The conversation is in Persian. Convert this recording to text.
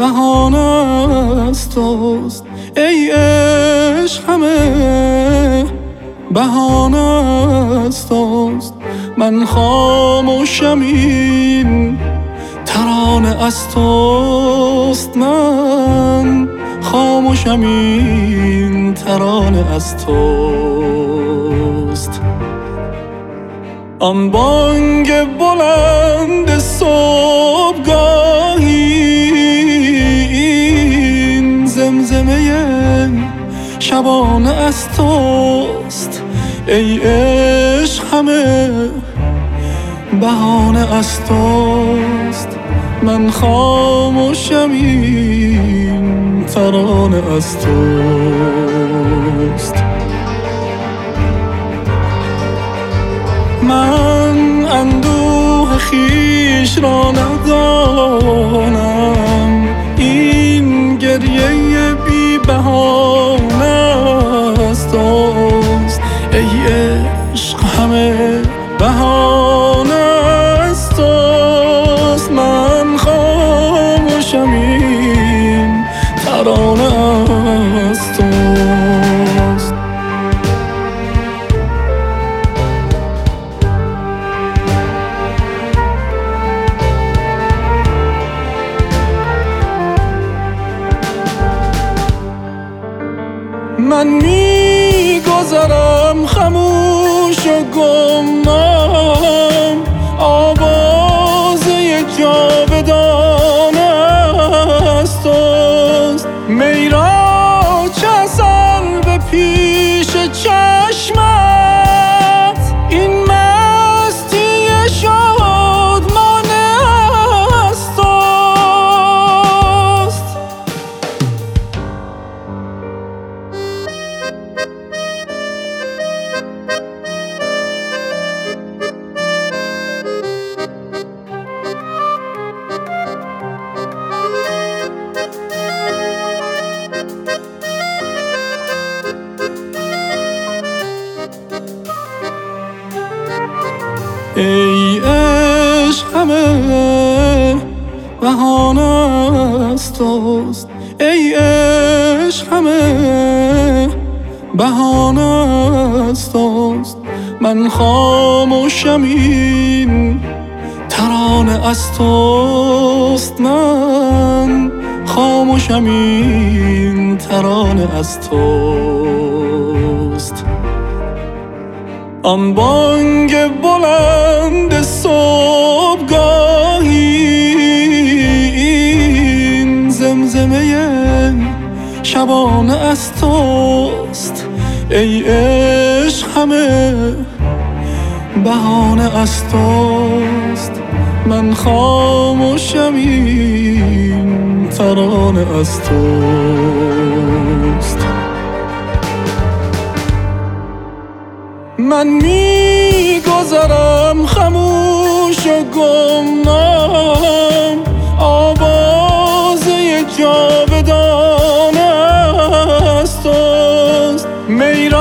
بهانه از توست. ای عشق همه بهانه از توست. من خاموشم این ترانه از توست. من خاموشم این ترانه از توست. آن بانگ بلند صبحگاهی، این زمزمه شبانه از توست. ای عشق همه بهانه از توست. من خاموشم این ترانه از توست. من اندوه خویش را ندانم، این گریه بی بهانه از توست. ای عشق همه بهانه از توست. من خاموشم این ترانه از توست. من می‌گذرم خموش و گمنام، آوازه جاودانه از توست. می را چسان به پیش چشمت، این مستی شادمانه از توست. ای عشق همه بهانه از توست. ای عشق همه بهانه از توست. من خاموشم این ترانه از توست. من خاموشم این ترانه از توست. آن بانگ بلند صبحگاهی، این زمزمه شبانه از توست. ای عشق همه بهانه از توست. من خاموشم این ترانه از توست. من می‌گذرم خموش و گمنام، آوازه جاودانه از توست. می را